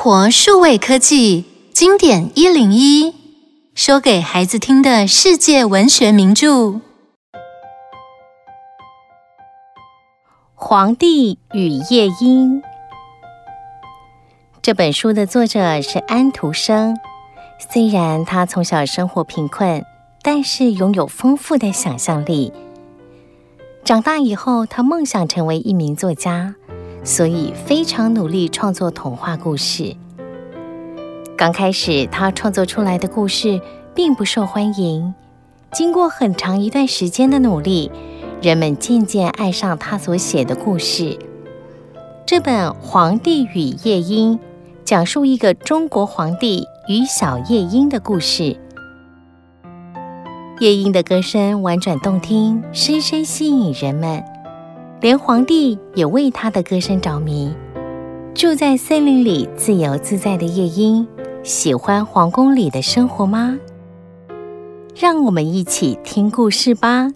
活数位科技经典101，说给孩子听的世界文学名著《 皇帝与夜莺》。这本书的作者是安徒生，虽然他从小生活贫困，但是拥有丰富的想象力。长大以后，他梦想成为一名作家，所以非常努力创作童话故事。刚开始，他创作出来的故事并不受欢迎。经过很长一段时间的努力，人们渐渐爱上他所写的故事。这本《皇帝与夜莺》讲述一个中国皇帝与小夜莺的故事。夜莺的歌声婉转动听，深深吸引人们，连皇帝也为他的歌声着迷。住在森林里自由自在的夜莺，喜欢皇宫里的生活吗？让我们一起听故事吧。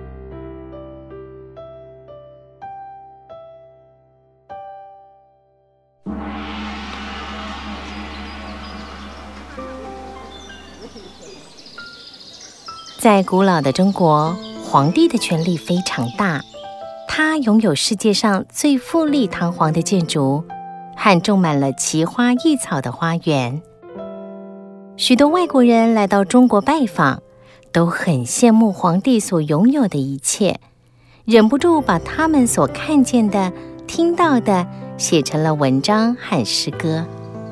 在古老的中国，皇帝的权力非常大，他拥有世界上最富丽堂皇的建筑和种满了奇花异草的花园。许多外国人来到中国拜访，都很羡慕皇帝所拥有的一切，忍不住把他们所看见的、听到的写成了文章和诗歌。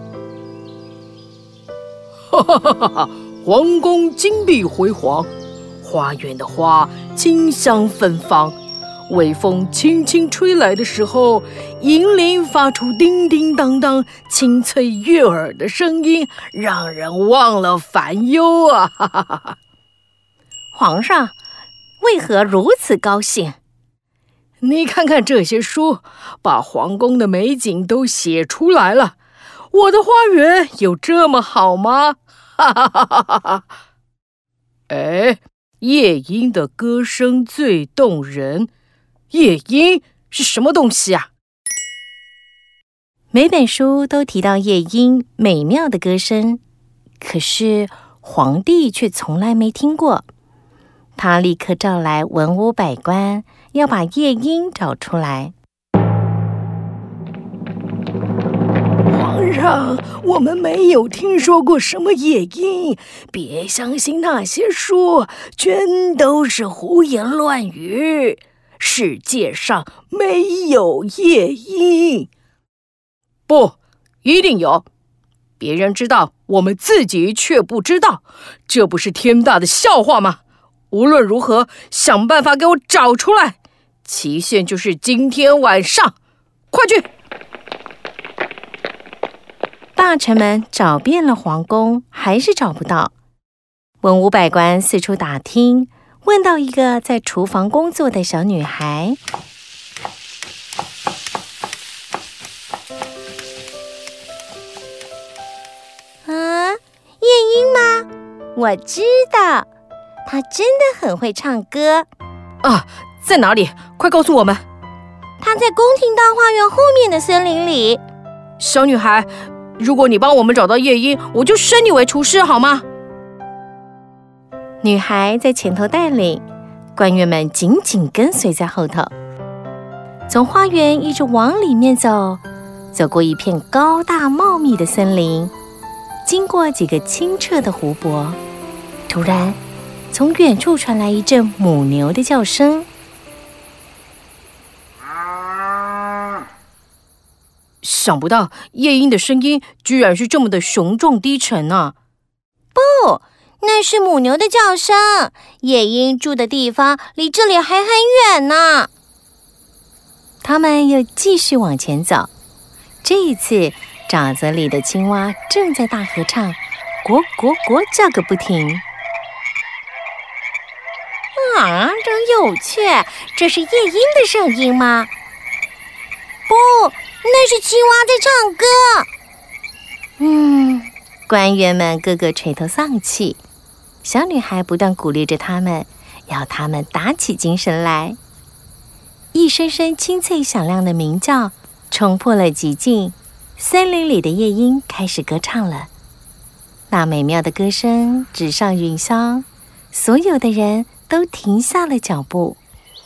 哈哈哈哈哈！皇宫金碧辉煌，花园的花清香芬芳，微风轻轻吹来的时候，银铃发出叮叮当当清脆悦耳的声音，让人忘了烦忧啊！哈哈哈哈！ 皇上为何如此高兴？ 你看看这些书，把皇宫的美景都写出来了。我的花园有这么好吗？哈哈哈哈哈！哎，夜莺的歌声最动人。夜莺是什么东西啊？ 每本书都提到夜莺美妙的歌声，可是皇帝却从来没听过。他立刻召来文武百官，要把夜莺找出来。 皇上，我们没有听说过什么夜莺，别相信那些书，全都是胡言乱语。世界上没有夜莺。不，一定有。别人知道，我们自己却不知道，这不是天大的笑话吗？无论如何，想办法给我找出来。期限就是今天晚上，快去！ 大臣们找遍了皇宫，还是找不到。文武百官四处打听，问到一个在厨房工作的小女孩。夜莺吗？我知道，她真的很会唱歌。 啊，在哪里？快告诉我们。 她在宫廷大花园后面的森林里。 小女孩，如果你帮我们找到夜莺，我就升你为厨师，好吗？ 女孩在前头带领，官员们紧紧跟随在后头。从花园一直往里面走，走过一片高大茂密的森林，经过几个清澈的湖泊，突然从远处传来一阵母牛的叫声。 想不到夜莺的声音居然是这么的雄壮低沉啊！ 不，那是母牛的叫声。夜莺住的地方离这里还很远呢。他们又继续往前走，这一次沼泽里的青蛙正在大合唱，呱呱呱叫个不停。啊，真有趣！这是夜莺的声音吗？不，那是青蛙在唱歌。官员们个个垂头丧气，小女孩不断鼓励着他们，要他们打起精神来。一声声清脆响亮的鸣叫冲破了寂静， 森林里的夜莺开始歌唱了。那美妙的歌声直上云霄，所有的人都停下了脚步。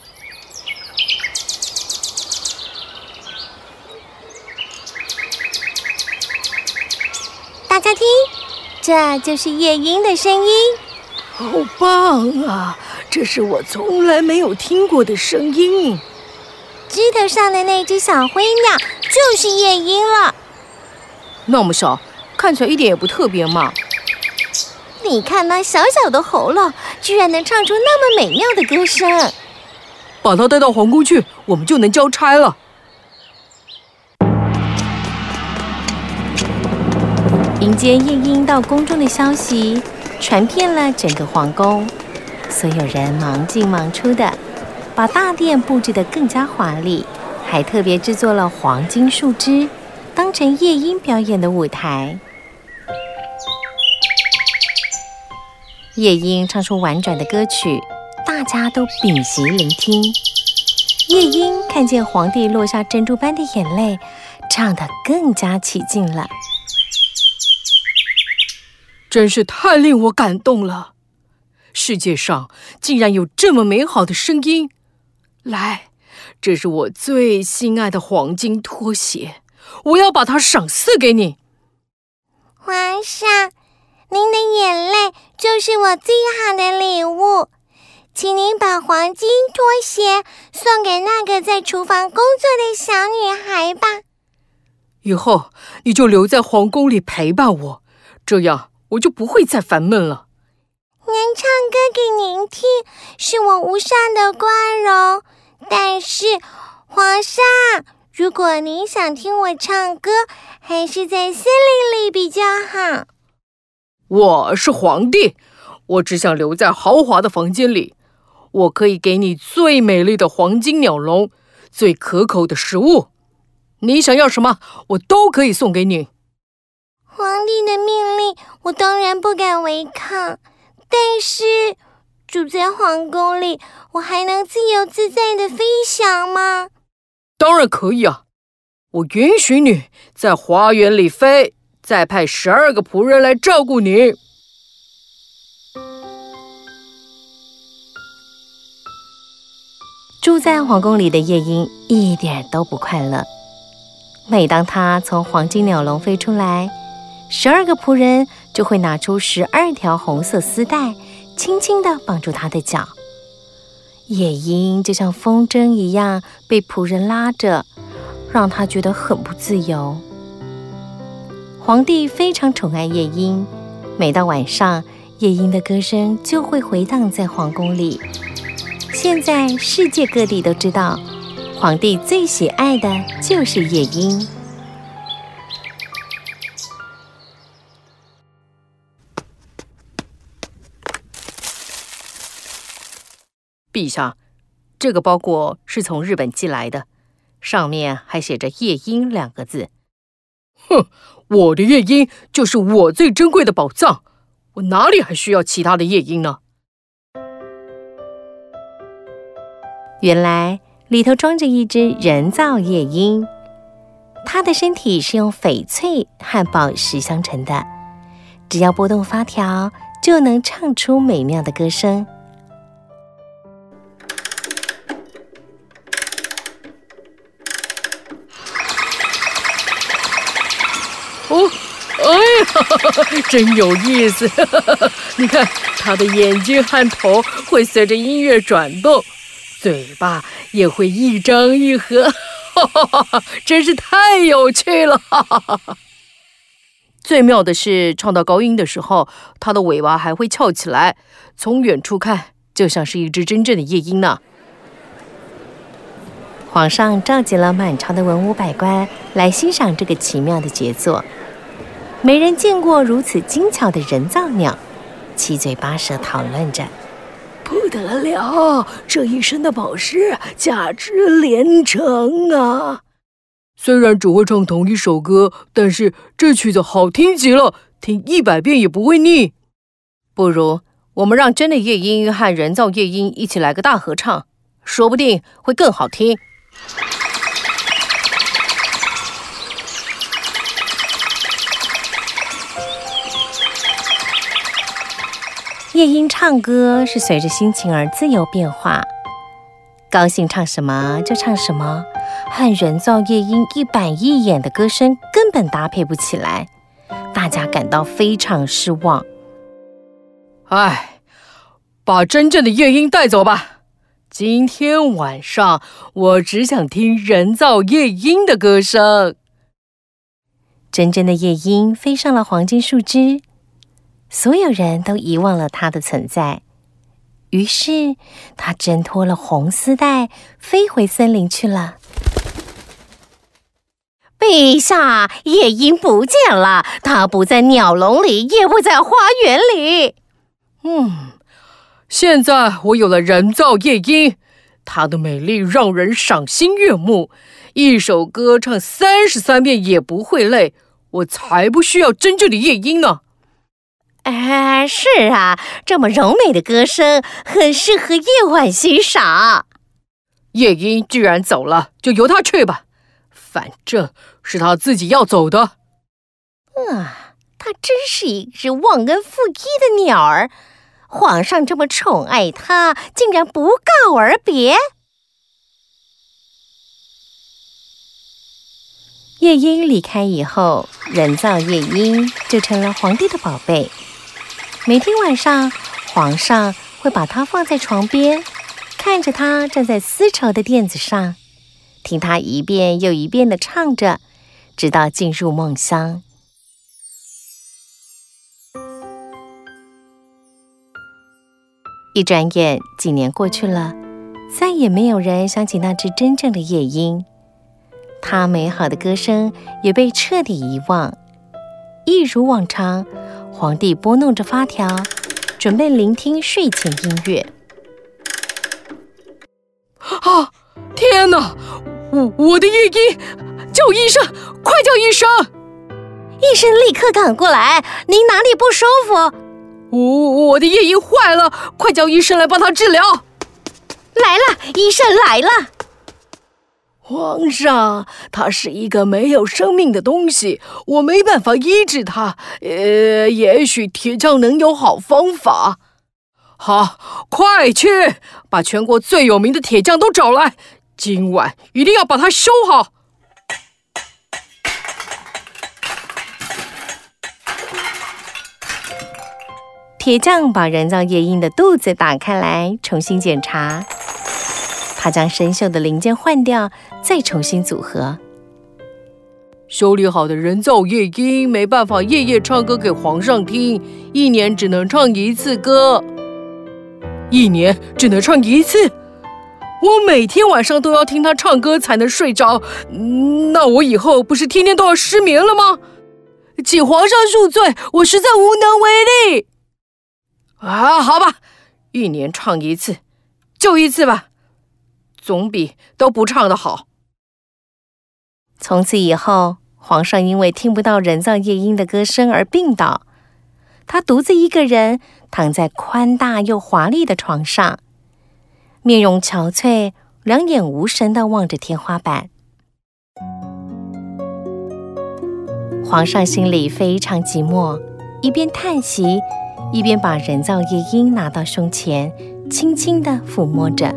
大家听，这就是夜莺的声音。 好棒啊！这是我从来没有听过的声音。 枝头上的那只小灰鸟就是夜莺了。 那么小，看起来一点也不特别嘛。 你看那小小的喉咙，居然能唱出那么美妙的歌声。 把它带到皇宫去，我们就能交差了。 迎接夜莺到宫中的消息传遍了整个皇宫，所有人忙进忙出的，把大殿布置得更加华丽，还特别制作了黄金树枝，当成夜莺表演的舞台。夜莺唱出婉转的歌曲，大家都屏息聆听。夜莺看见皇帝落下珍珠般的眼泪，唱得更加起劲了。 真是太令我感动了！世界上竟然有这么美好的声音。来，这是我最心爱的黄金拖鞋，我要把它赏赐给你。 皇上，您的眼泪就是我最好的礼物，请您把黄金拖鞋送给那个在厨房工作的小女孩吧。 以后你就留在皇宫里陪伴我，这样我就不会再烦闷了。 能唱歌给您听，是我无上的光荣。但是，皇上，如果您想听我唱歌，还是在森林里比较好。 我是皇帝，我只想留在豪华的房间里。我可以给你最美丽的黄金鸟笼，最可口的食物。你想要什么，我都可以送给你。 皇帝的命令，我当然不敢违抗。但是，住在皇宫里，我还能自由自在地飞翔吗？ 当然可以啊，我允许你在花园里飞，再派12个仆人来照顾你。 住在皇宫里的夜莺一点都不快乐。每当他从黄金鸟笼飞出来，12个仆人就会拿出12条红色丝带，轻轻地绑住他的脚。夜莺就像风筝一样被仆人拉着，让他觉得很不自由。皇帝非常宠爱夜莺，每到晚上，夜莺的歌声就会回荡在皇宫里。现在世界各地都知道，皇帝最喜爱的就是夜莺。 陛下，这个包裹是从日本寄来的，上面还写着夜莺2个字。哼，我的夜莺就是我最珍贵的宝藏，我哪里还需要其他的夜莺呢？ 原来里头装着一只人造夜莺，它的身体是用翡翠和宝石相成的，只要拨动发条，就能唱出美妙的歌声。 哦，哎呀，真有意思！你看，它的眼睛和头会随着音乐转动，嘴巴也会一张一合，真是太有趣了！最妙的是，唱到高音的时候，它的尾巴还会翘起来，从远处看，就像是一只真正的夜莺呢。 皇上召集了满朝的文武百官来欣赏这个奇妙的杰作。没人见过如此精巧的人造鸟，七嘴八舌讨论着。 不得了，这一身的宝石价值连城啊！ 虽然只会唱同一首歌，但是这曲子好听极了，听100遍也不会腻。不如我们让真的夜莺和人造夜莺一起来个大合唱，说不定会更好听。 夜莺唱歌是随着心情而自由变化，高兴唱什么就唱什么，和人造夜莺一板一眼的歌声根本搭配不起来，大家感到非常失望。 唉，把真正的夜莺带走吧，今天晚上我只想听人造夜莺的歌声。 真正的夜莺飞上了黄金树枝，所有人都遗忘了它的存在。于是，它挣脱了红丝带，飞回森林去了。 陛下，夜莺不见了，它不在鸟笼里，也不在花园里。 现在我有了人造夜莺，它的美丽让人赏心悦目，一首歌唱33遍也不会累，我才不需要真正的夜莺呢。 是啊，这么柔美的歌声很适合夜晚欣赏。 夜莺既然走了，就由它去吧，反正是它自己要走的。 它真是一只忘恩负义的鸟儿，皇上这么宠爱它，竟然不告而别。 夜莺离开以后，人造夜莺就成了皇帝的宝贝。每天晚上，皇上会把它放在床边，看着它站在丝绸的垫子上，听它一遍又一遍地唱着，直到进入梦乡。一转眼，几年过去了，再也没有人想起那只真正的夜莺，它美好的歌声也被彻底遗忘。一如往常，皇帝拨弄着发条，准备聆听睡前音乐。 天哪！我的夜莺，叫医生，快叫医生！ 医生立刻赶过来，您哪里不舒服？ 我的夜莺坏了，快叫医生来帮他治疗！ 来了，医生来了。 皇上，它是一个没有生命的东西，我没办法医治它。也许铁匠能有好方法。 好，快去把全国最有名的铁匠都找来，今晚一定要把它修好。 铁匠把人造夜莺的肚子打开来，重新检查。他将生锈的零件换掉，再重新组合。 修理好的人造夜莺没办法夜夜唱歌给皇上听，一年只能唱一次歌。一年只能唱一次？我每天晚上都要听他唱歌才能睡着，那我以后不是天天都要失眠了吗？请皇上恕罪，我实在无能为力。好吧，一年唱一次，就一次吧，总比都不唱的好。 从此以后，皇上因为听不到人造夜莺的歌声而病倒，他独自一个人躺在宽大又华丽的床上，面容憔悴，两眼无神地望着天花板。皇上心里非常寂寞，一边叹息，一边把人造夜莺拿到胸前，轻轻地抚摸着。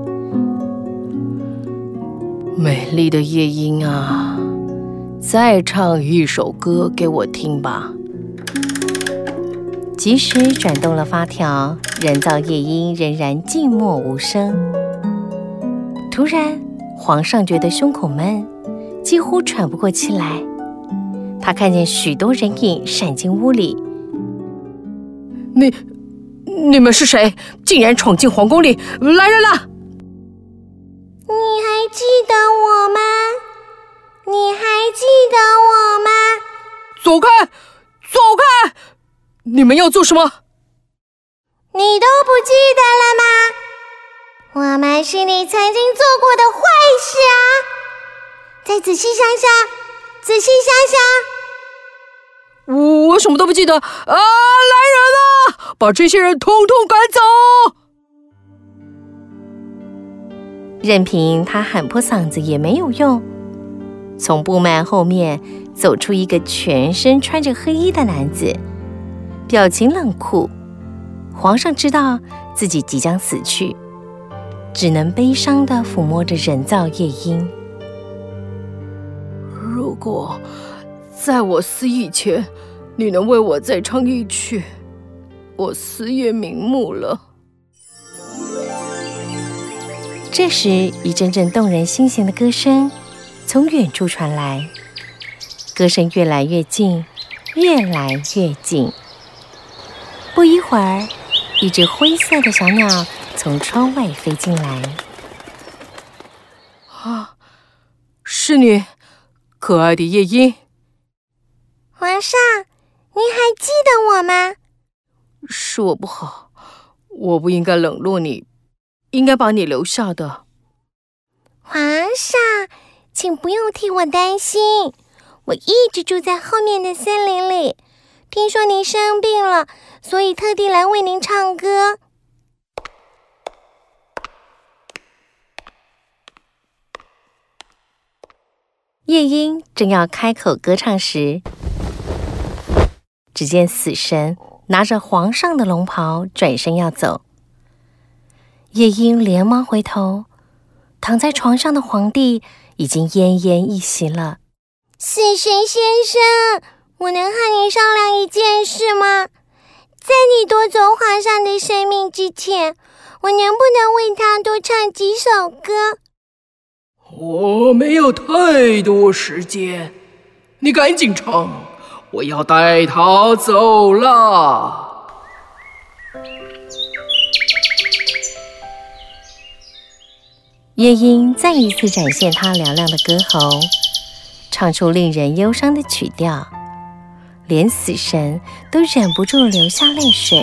美丽的夜莺啊，再唱一首歌给我听吧。 即使转动了发条，人造夜莺仍然静默无声。突然，皇上觉得胸口闷，几乎喘不过气来。他看见许多人影闪进屋里。 你们是谁？竟然闯进皇宫里！来人了！ 你还记得我吗？你还记得我吗？ 走开！走开！你们要做什么？ 你都不记得了吗？我们是你曾经做过的坏事啊！再仔细想想，仔细想想。 我什么都不记得啊！来人啊！把这些人统统赶走！ 任凭他喊破嗓子也没有用。从布幔后面走出一个全身穿着黑衣的男子，表情冷酷。 皇上知道自己即将死去，只能悲伤地抚摸着人造夜莺。 如果在我死以前，你能为我再唱一曲，我死也瞑目了。 这时，一阵阵动人心弦的歌声从远处传来，歌声越来越近，越来越近。不一会儿，一只灰色的小鸟从窗外飞进来。 啊，是你，可爱的夜莺。 皇上，您还记得我吗？ 是我不好，我不应该冷落你，应该把你留下的。 皇上，请不用替我担心，我一直住在后面的森林里。听说您生病了，所以特地来为您唱歌。 夜莺正要开口歌唱时，只见死神拿着皇上的龙袍转身要走。夜莺连忙回头，躺在床上的皇帝已经奄奄一息了。 死神先生，我能和您商量一件事吗？在你夺走皇上的生命之前，我能不能为他多唱几首歌？ 我没有太多时间，你赶紧唱，我要带他走了。 夜莺再一次展现它嘹亮的歌喉，唱出令人忧伤的曲调，连死神都忍不住流下泪水。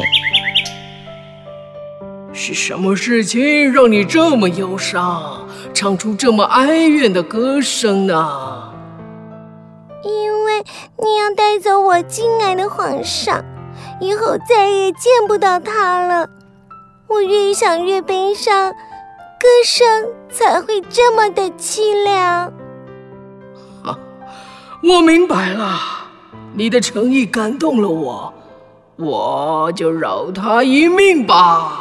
是什么事情让你这么忧伤，唱出这么哀怨的歌声呢？ 因为你要带走我敬爱的皇上，以后再也见不到他了。我越想越悲伤，歌声才会这么的凄凉。 我明白了，你的诚意感动了我，我就饶他一命吧。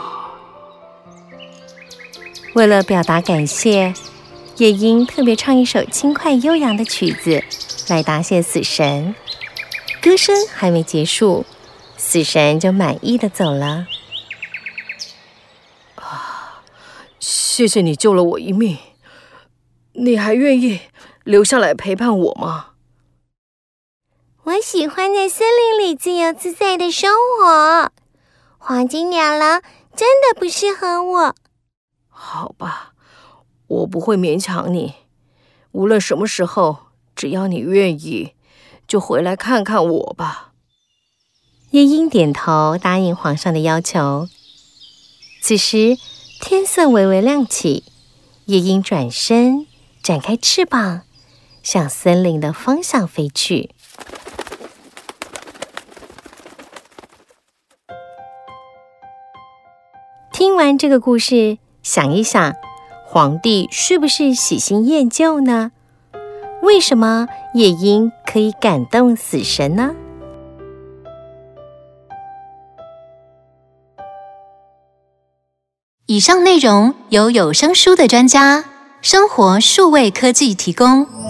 为了表达感谢，夜莺特别唱一首轻快悠扬的曲子来答谢死神。歌声还没结束，死神就满意的走了。 谢谢你救了我一命，你还愿意留下来陪伴我吗？ 我喜欢在森林里自由自在的生活，黄金鸟笼真的不适合我。 好吧，我不会勉强你，无论什么时候，只要你愿意，就回来看看我吧。 夜莺点头答应皇上的要求。此时天色微微亮起，夜莺转身展开翅膀，向森林的方向飞去。听完这个故事，想一想，皇帝是不是喜新厌旧呢？为什么夜莺可以感动死神呢？ 以上内容由有声书的专家生活数位科技提供。